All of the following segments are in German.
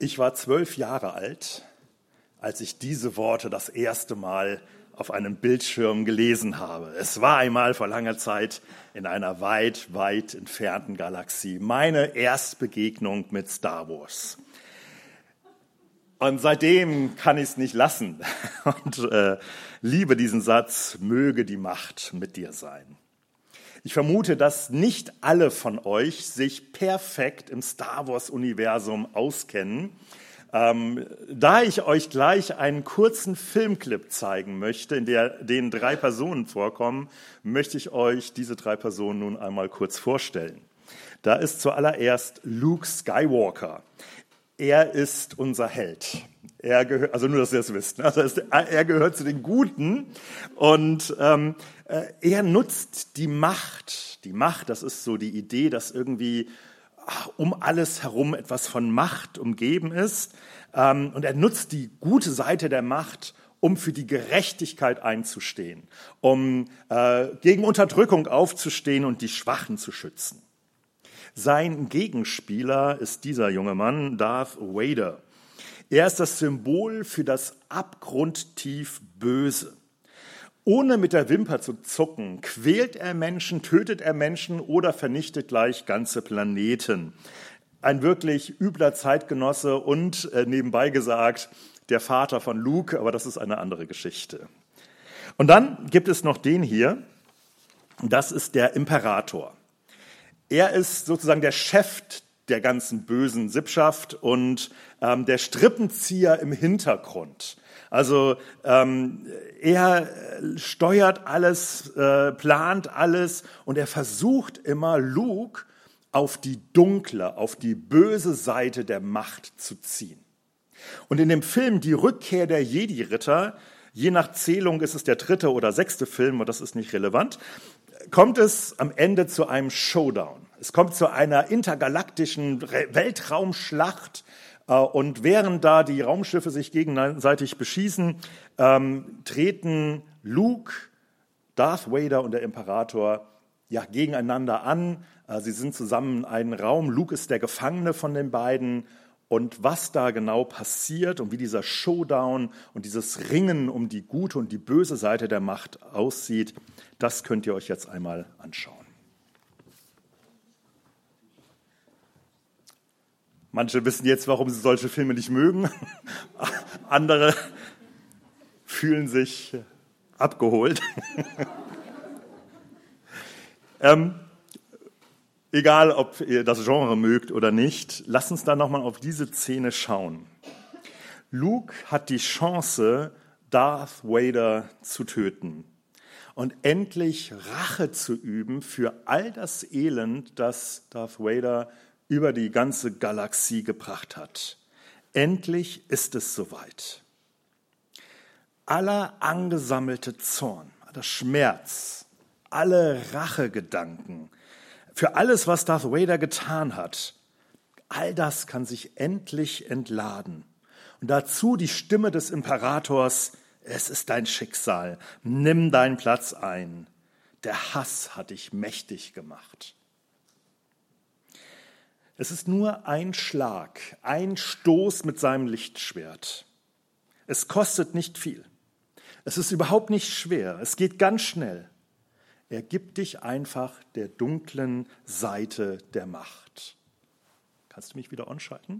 Ich war 12 Jahre alt, als ich diese Worte das erste Mal auf einem Bildschirm gelesen habe. Es war einmal vor langer Zeit in einer weit, weit entfernten Galaxie. Meine Erstbegegnung mit Star Wars. Und seitdem kann ich es nicht lassen und liebe diesen Satz, möge die Macht mit dir sein. Ich vermute, dass nicht alle von euch sich perfekt im Star Wars-Universum auskennen. Da ich euch gleich einen kurzen Filmclip zeigen möchte, in dem 3 Personen vorkommen, möchte ich euch diese 3 Personen nun einmal kurz vorstellen. Da ist zuallererst Luke Skywalker. Er ist unser Held. Er gehört, also nur, dass ihr es wisst. Also er gehört zu den Guten und er nutzt die Macht. Die Macht, das ist so die Idee, dass irgendwie um alles herum etwas von Macht umgeben ist. Und er nutzt die gute Seite der Macht, um für die Gerechtigkeit einzustehen, um gegen Unterdrückung aufzustehen und die Schwachen zu schützen. Sein Gegenspieler ist dieser junge Mann, Darth Vader. Er ist das Symbol für das abgrundtief Böse. Ohne mit der Wimper zu zucken, quält er Menschen, tötet er Menschen oder vernichtet gleich ganze Planeten. Ein wirklich übler Zeitgenosse und nebenbei gesagt, der Vater von Luke, aber das ist eine andere Geschichte. Und dann gibt es noch den hier, das ist der Imperator. Er ist sozusagen der Chef der ganzen bösen Sippschaft und der Strippenzieher im Hintergrund. Also er steuert alles, plant alles und er versucht immer, Luke auf die dunkle, auf die böse Seite der Macht zu ziehen. Und in dem Film Die Rückkehr der Jedi-Ritter, je nach Zählung ist es der 3. oder 6. Film, aber das ist nicht relevant, kommt es am Ende zu einem Showdown. Es kommt zu einer intergalaktischen Weltraumschlacht und während da die Raumschiffe sich gegenseitig beschießen, treten Luke, Darth Vader und der Imperator gegeneinander an. Sie sind zusammen in einem Raum. Luke ist der Gefangene von den beiden. Und was da genau passiert und wie dieser Showdown und dieses Ringen um die gute und die böse Seite der Macht aussieht, das könnt ihr euch jetzt einmal anschauen. Manche wissen jetzt, warum sie solche Filme nicht mögen. Andere fühlen sich abgeholt. Egal, ob ihr das Genre mögt oder nicht, lasst uns da nochmal auf diese Szene schauen. Luke hat die Chance, Darth Vader zu töten und endlich Rache zu üben für all das Elend, das Darth Vader über die ganze Galaxie gebracht hat. Endlich ist es soweit. Aller angesammelte Zorn, aller Schmerz, alle Rachegedanken, für alles, was Darth Vader getan hat, all das kann sich endlich entladen. Und dazu die Stimme des Imperators, es ist dein Schicksal, nimm deinen Platz ein. Der Hass hat dich mächtig gemacht. Es ist nur ein Schlag, ein Stoß mit seinem Lichtschwert. Es kostet nicht viel. Es ist überhaupt nicht schwer, es geht ganz schnell. Er gibt dich einfach der dunklen Seite der Macht. Kannst du mich wieder anschalten?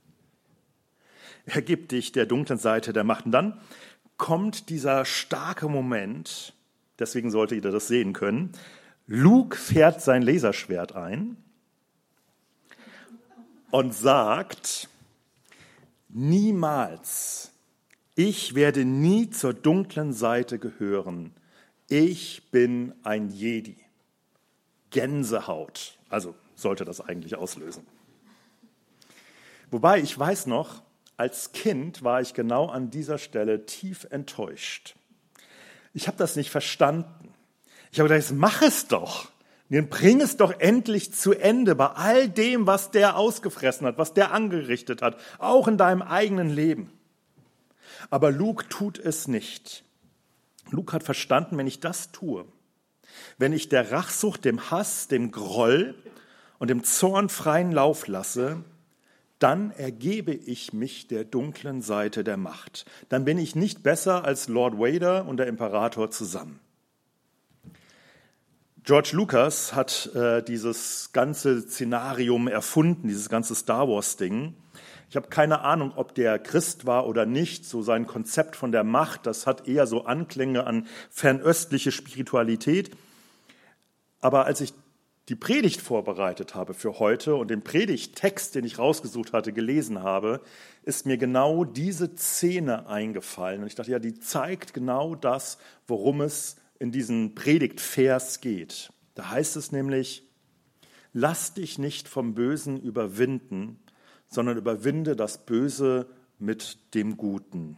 Er gibt dich der dunklen Seite der Macht. Und dann kommt dieser starke Moment, deswegen sollte jeder das sehen können. Luke fährt sein Laserschwert ein und sagt, niemals, ich werde nie zur dunklen Seite gehören. Ich bin ein Jedi. Gänsehaut. Also sollte das eigentlich auslösen. Wobei, ich weiß noch, als Kind war ich genau an dieser Stelle tief enttäuscht. Ich habe das nicht verstanden. Ich habe gedacht, mach es doch. Bring es doch endlich zu Ende bei all dem, was der ausgefressen hat, was der angerichtet hat, auch in deinem eigenen Leben. Aber Luke tut es nicht. Luke hat verstanden, wenn ich das tue, wenn ich der Rachsucht, dem Hass, dem Groll und dem Zorn freien Lauf lasse, dann ergebe ich mich der dunklen Seite der Macht. Dann bin ich nicht besser als Lord Vader und der Imperator zusammen. George Lucas hat dieses ganze Szenarium erfunden, dieses ganze Star Wars-Ding. Ich habe keine Ahnung, ob der Christ war oder nicht. So sein Konzept von der Macht, das hat eher so Anklänge an fernöstliche Spiritualität. Aber als ich die Predigt vorbereitet habe für heute und den Predigttext, den ich rausgesucht hatte, gelesen habe, ist mir genau diese Szene eingefallen. Und ich dachte, ja, die zeigt genau das, worum es in diesem Predigtvers geht. Da heißt es nämlich: Lass dich nicht vom Bösen überwinden, sondern überwinde das Böse mit dem Guten.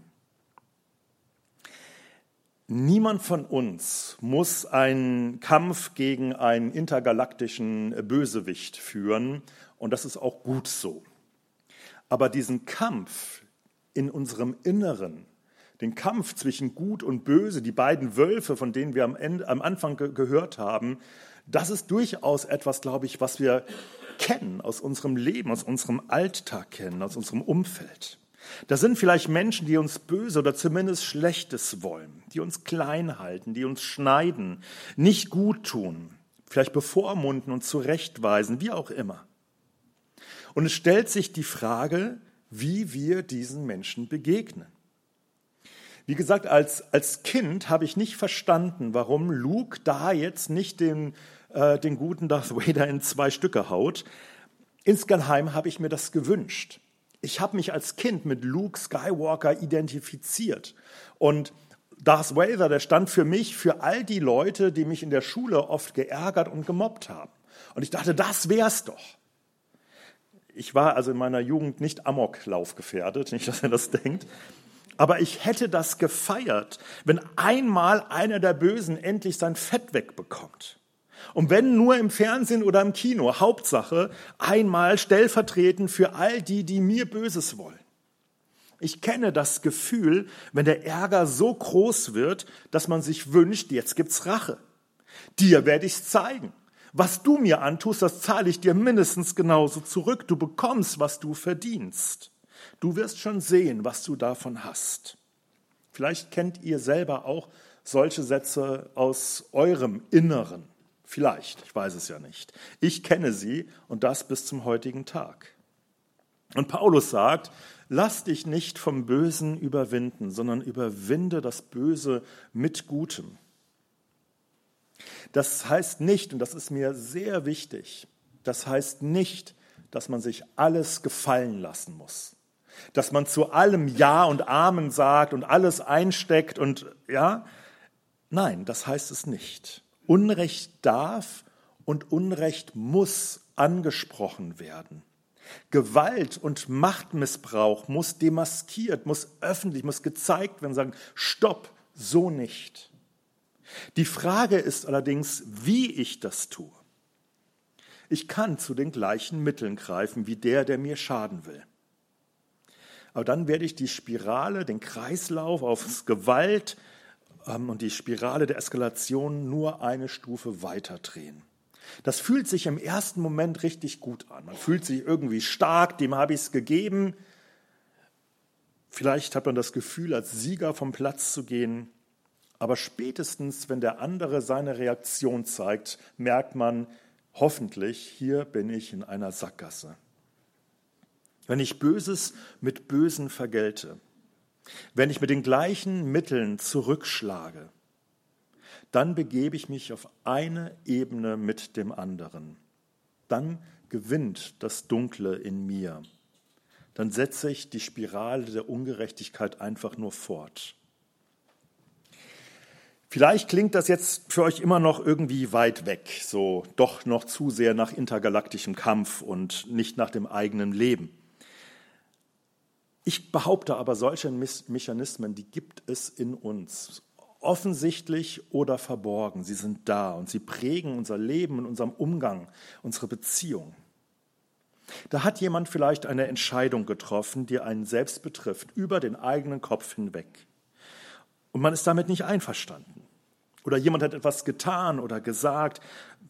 Niemand von uns muss einen Kampf gegen einen intergalaktischen Bösewicht führen, und das ist auch gut so. Aber diesen Kampf in unserem Inneren, den Kampf zwischen Gut und Böse, die beiden Wölfe, von denen wir am Anfang gehört haben, das ist durchaus etwas, glaube ich, was wir kennen aus unserem Leben, aus unserem Alltag kennen, aus unserem Umfeld. Da sind vielleicht Menschen, die uns böse oder zumindest Schlechtes wollen, die uns klein halten, die uns schneiden, nicht gut tun, vielleicht bevormunden und zurechtweisen, wie auch immer. Und es stellt sich die Frage, wie wir diesen Menschen begegnen. Wie gesagt, als Kind habe ich nicht verstanden, warum Luke da jetzt nicht den guten Darth Vader in 2 Stücke haut. Insgeheim habe ich mir das gewünscht. Ich habe mich als Kind mit Luke Skywalker identifiziert. Und Darth Vader, der stand für mich, für all die Leute, die mich in der Schule oft geärgert und gemobbt haben. Und ich dachte, das wär's doch. Ich war also in meiner Jugend nicht amoklaufgefährdet, nicht, dass ihr das denkt. Aber ich hätte das gefeiert, wenn einmal einer der Bösen endlich sein Fett wegbekommt. Und wenn nur im Fernsehen oder im Kino, Hauptsache einmal stellvertretend für all die, die mir Böses wollen. Ich kenne das Gefühl, wenn der Ärger so groß wird, dass man sich wünscht, jetzt gibt's Rache. Dir werde ich's zeigen. Was du mir antust, das zahle ich dir mindestens genauso zurück. Du bekommst, was du verdienst. Du wirst schon sehen, was du davon hast. Vielleicht kennt ihr selber auch solche Sätze aus eurem Inneren. Vielleicht, ich weiß es ja nicht. Ich kenne sie, und das bis zum heutigen Tag. Und Paulus sagt, lass dich nicht vom Bösen überwinden, sondern überwinde das Böse mit Gutem. Das heißt nicht, und das ist mir sehr wichtig, das heißt nicht, dass man sich alles gefallen lassen muss. Dass man zu allem Ja und Amen sagt und alles einsteckt und ja, nein, das heißt es nicht. Unrecht darf und Unrecht muss angesprochen werden. Gewalt und Machtmissbrauch muss demaskiert, muss öffentlich, muss gezeigt werden, sagen, stopp, so nicht. Die Frage ist allerdings, wie ich das tue. Ich kann zu den gleichen Mitteln greifen wie der mir schaden will. Aber dann werde ich die Spirale, den Kreislauf auf Gewalt und die Spirale der Eskalation nur eine Stufe weiter drehen. Das fühlt sich im ersten Moment richtig gut an. Man fühlt sich irgendwie stark, dem habe ich es gegeben. Vielleicht hat man das Gefühl, als Sieger vom Platz zu gehen. Aber spätestens, wenn der andere seine Reaktion zeigt, merkt man, hoffentlich, hier bin ich in einer Sackgasse. Wenn ich Böses mit Bösen vergelte, wenn ich mit den gleichen Mitteln zurückschlage, dann begebe ich mich auf eine Ebene mit dem anderen. Dann gewinnt das Dunkle in mir. Dann setze ich die Spirale der Ungerechtigkeit einfach nur fort. Vielleicht klingt das jetzt für euch immer noch irgendwie weit weg, so doch noch zu sehr nach intergalaktischem Kampf und nicht nach dem eigenen Leben. Ich behaupte aber, solche Mechanismen, die gibt es in uns, offensichtlich oder verborgen. Sie sind da und sie prägen unser Leben und unseren Umgang, unsere Beziehung. Da hat jemand vielleicht eine Entscheidung getroffen, die einen selbst betrifft, über den eigenen Kopf hinweg. Und man ist damit nicht einverstanden. Oder jemand hat etwas getan oder gesagt,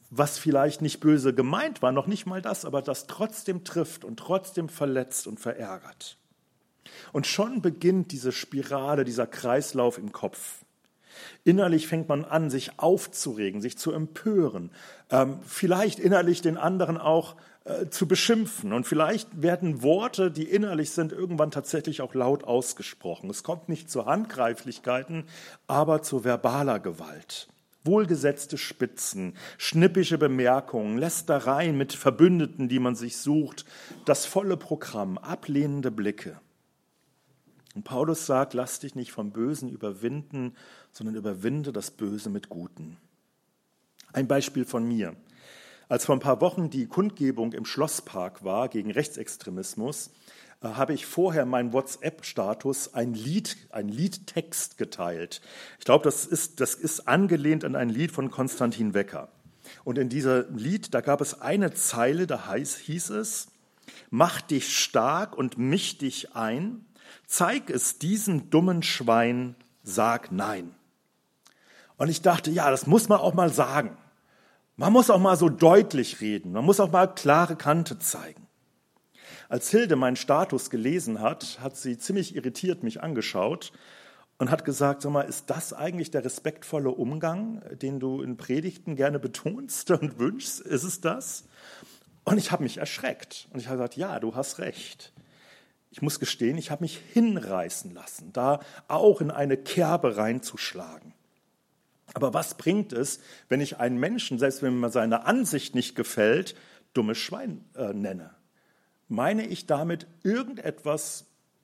was vielleicht nicht böse gemeint war, noch nicht mal das, aber das trotzdem trifft und trotzdem verletzt und verärgert. Und schon beginnt diese Spirale, dieser Kreislauf im Kopf. Innerlich fängt man an, sich aufzuregen, sich zu empören, vielleicht innerlich den anderen auch zu beschimpfen. Und vielleicht werden Worte, die innerlich sind, irgendwann tatsächlich auch laut ausgesprochen. Es kommt nicht zu Handgreiflichkeiten, aber zu verbaler Gewalt. Wohlgesetzte Spitzen, schnippische Bemerkungen, Lästereien mit Verbündeten, die man sich sucht, das volle Programm, ablehnende Blicke. Und Paulus sagt, lass dich nicht vom Bösen überwinden, sondern überwinde das Böse mit Guten. Ein Beispiel von mir. Als vor ein paar Wochen die Kundgebung im Schlosspark war gegen Rechtsextremismus, habe ich vorher meinen WhatsApp-Status ein Liedtext geteilt. Ich glaube, das ist angelehnt an ein Lied von Konstantin Wecker. Und in diesem Lied, da gab es eine Zeile, da hieß es, mach dich stark und misch dich ein, zeig es diesem dummen Schwein, sag nein. Und ich dachte, ja, das muss man auch mal sagen. Man muss auch mal so deutlich reden, man muss auch mal klare Kante zeigen. Als Hilde meinen Status gelesen hat, hat sie ziemlich irritiert mich angeschaut und hat gesagt, sag mal, ist das eigentlich der respektvolle Umgang, den du in Predigten gerne betonst und wünschst? Ist es das? Und ich habe mich erschreckt und ich habe gesagt, ja, du hast recht. Ich muss gestehen, ich habe mich hinreißen lassen, da auch in eine Kerbe reinzuschlagen. Aber was bringt es, wenn ich einen Menschen, selbst wenn mir seine Ansicht nicht gefällt, dummes Schwein nenne? Meine ich damit irgendetwas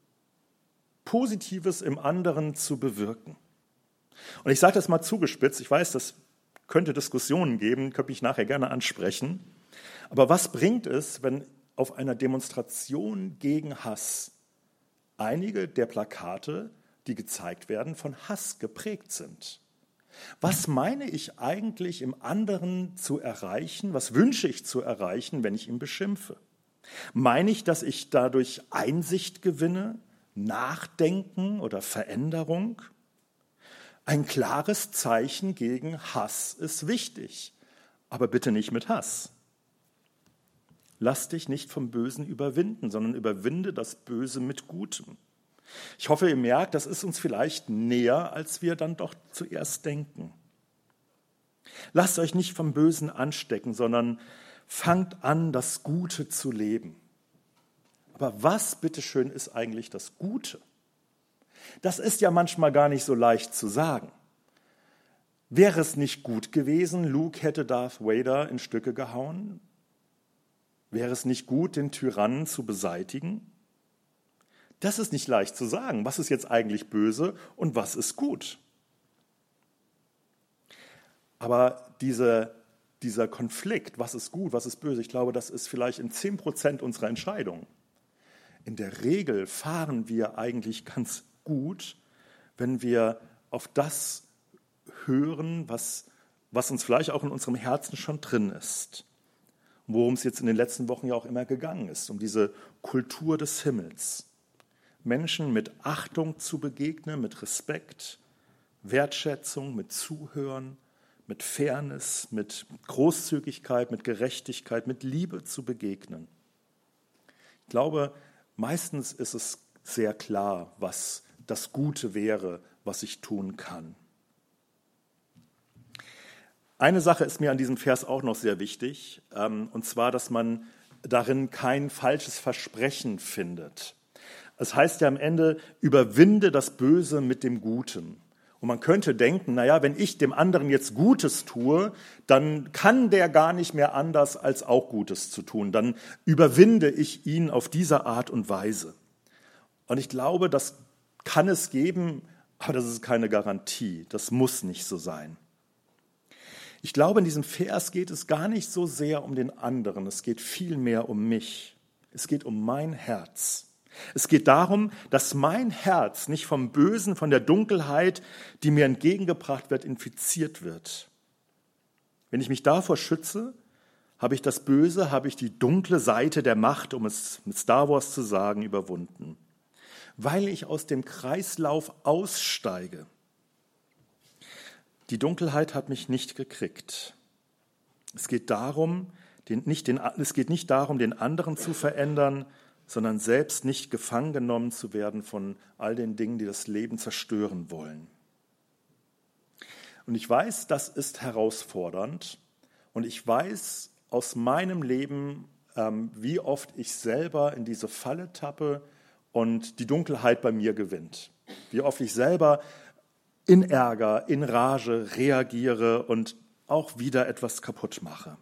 Positives im anderen zu bewirken? Und ich sage das mal zugespitzt, ich weiß, das könnte Diskussionen geben, könnte ich nachher gerne ansprechen. Aber was bringt es, wenn auf einer Demonstration gegen Hass einige der Plakate, die gezeigt werden, von Hass geprägt sind? Was meine ich eigentlich im anderen zu erreichen? Was wünsche ich zu erreichen, wenn ich ihn beschimpfe? Meine ich, dass ich dadurch Einsicht gewinne, Nachdenken oder Veränderung? Ein klares Zeichen gegen Hass ist wichtig, aber bitte nicht mit Hass. Lass dich nicht vom Bösen überwinden, sondern überwinde das Böse mit Gutem. Ich hoffe, ihr merkt, das ist uns vielleicht näher, als wir dann doch zuerst denken. Lasst euch nicht vom Bösen anstecken, sondern fangt an, das Gute zu leben. Aber was, bitteschön, ist eigentlich das Gute? Das ist ja manchmal gar nicht so leicht zu sagen. Wäre es nicht gut gewesen, Luke hätte Darth Vader in Stücke gehauen? Wäre es nicht gut, den Tyrannen zu beseitigen? Das ist nicht leicht zu sagen. Was ist jetzt eigentlich böse und was ist gut? Aber dieser Konflikt, was ist gut, was ist böse, ich glaube, das ist vielleicht in 10% unserer Entscheidungen. In der Regel fahren wir eigentlich ganz gut, wenn wir auf das hören, was uns vielleicht auch in unserem Herzen schon drin ist. Worum es jetzt in den letzten Wochen ja auch immer gegangen ist, um diese Kultur des Himmels. Menschen mit Achtung zu begegnen, mit Respekt, Wertschätzung, mit Zuhören, mit Fairness, mit Großzügigkeit, mit Gerechtigkeit, mit Liebe zu begegnen. Ich glaube, meistens ist es sehr klar, was das Gute wäre, was ich tun kann. Eine Sache ist mir an diesem Vers auch noch sehr wichtig, und zwar, dass man darin kein falsches Versprechen findet. Es heißt ja am Ende, überwinde das Böse mit dem Guten. Und man könnte denken, naja, wenn ich dem anderen jetzt Gutes tue, dann kann der gar nicht mehr anders, als auch Gutes zu tun. Dann überwinde ich ihn auf diese Art und Weise. Und ich glaube, das kann es geben, aber das ist keine Garantie. Das muss nicht so sein. Ich glaube, in diesem Vers geht es gar nicht so sehr um den anderen. Es geht vielmehr um mich. Es geht um mein Herz. Es geht darum, dass mein Herz nicht vom Bösen, von der Dunkelheit, die mir entgegengebracht wird, infiziert wird. Wenn ich mich davor schütze, habe ich das Böse, habe ich die dunkle Seite der Macht, um es mit Star Wars zu sagen, überwunden. Weil ich aus dem Kreislauf aussteige. Die Dunkelheit hat mich nicht gekriegt. Es geht nicht darum, den anderen zu verändern, sondern selbst nicht gefangen genommen zu werden von all den Dingen, die das Leben zerstören wollen. Und ich weiß, das ist herausfordernd. Und ich weiß aus meinem Leben, wie oft ich selber in diese Falle tappe und die Dunkelheit bei mir gewinnt. Wie oft ich selber in Ärger, in Rage reagiere und auch wieder etwas kaputt mache.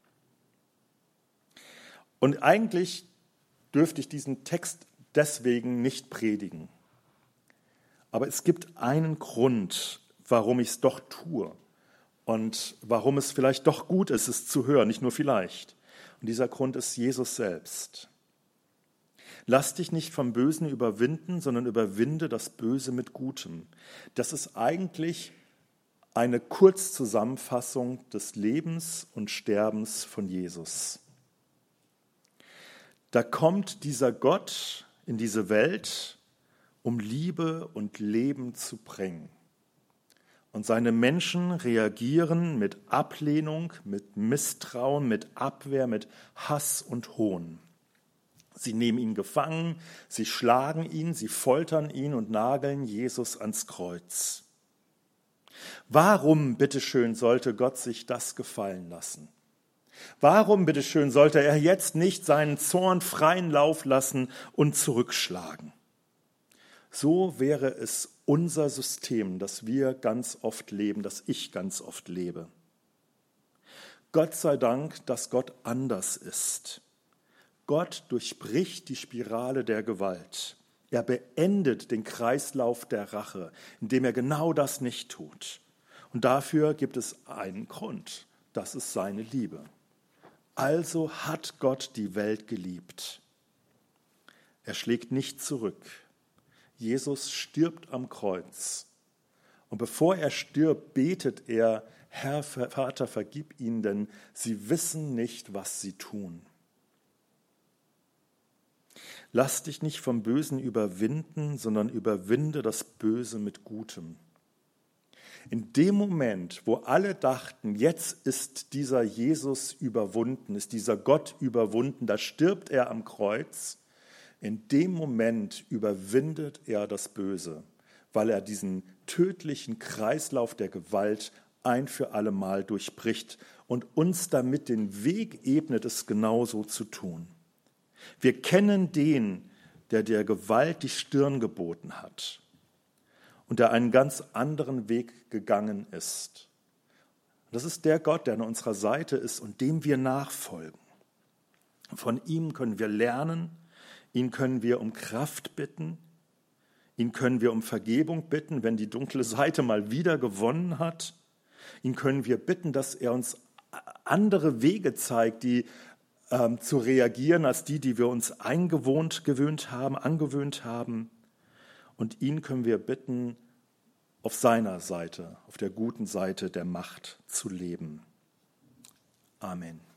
Und eigentlich dürfte ich diesen Text deswegen nicht predigen. Aber es gibt einen Grund, warum ich es doch tue und warum es vielleicht doch gut ist, es zu hören, nicht nur vielleicht. Und dieser Grund ist Jesus selbst. Lass dich nicht vom Bösen überwinden, sondern überwinde das Böse mit Gutem. Das ist eigentlich eine Kurzzusammenfassung des Lebens und Sterbens von Jesus. Da kommt dieser Gott in diese Welt, um Liebe und Leben zu bringen. Und seine Menschen reagieren mit Ablehnung, mit Misstrauen, mit Abwehr, mit Hass und Hohn. Sie nehmen ihn gefangen, sie schlagen ihn, sie foltern ihn und nageln Jesus ans Kreuz. Warum, bitteschön, sollte Gott sich das gefallen lassen? Warum, bitteschön, sollte er jetzt nicht seinen Zorn freien Lauf lassen und zurückschlagen? So wäre es unser System, das wir ganz oft leben, das ich ganz oft lebe. Gott sei Dank, dass Gott anders ist. Gott durchbricht die Spirale der Gewalt. Er beendet den Kreislauf der Rache, indem er genau das nicht tut. Und dafür gibt es einen Grund, das ist seine Liebe. Also hat Gott die Welt geliebt. Er schlägt nicht zurück. Jesus stirbt am Kreuz. Und bevor er stirbt, betet er, Herr Vater, vergib ihnen, denn sie wissen nicht, was sie tun. Lass dich nicht vom Bösen überwinden, sondern überwinde das Böse mit Gutem. In dem Moment, wo alle dachten, jetzt ist dieser Jesus überwunden, ist dieser Gott überwunden, da stirbt er am Kreuz, in dem Moment überwindet er das Böse, weil er diesen tödlichen Kreislauf der Gewalt ein für alle Mal durchbricht und uns damit den Weg ebnet, es genauso zu tun. Wir kennen den, der der Gewalt die Stirn geboten hat und der einen ganz anderen Weg gegangen ist. Das ist der Gott, der an unserer Seite ist und dem wir nachfolgen. Von ihm können wir lernen, ihn können wir um Kraft bitten, ihn können wir um Vergebung bitten, wenn die dunkle Seite mal wieder gewonnen hat. Ihn können wir bitten, dass er uns andere Wege zeigt, die zu reagieren als die wir uns angewöhnt haben. Und ihn können wir bitten, auf seiner Seite, auf der guten Seite der Macht zu leben. Amen.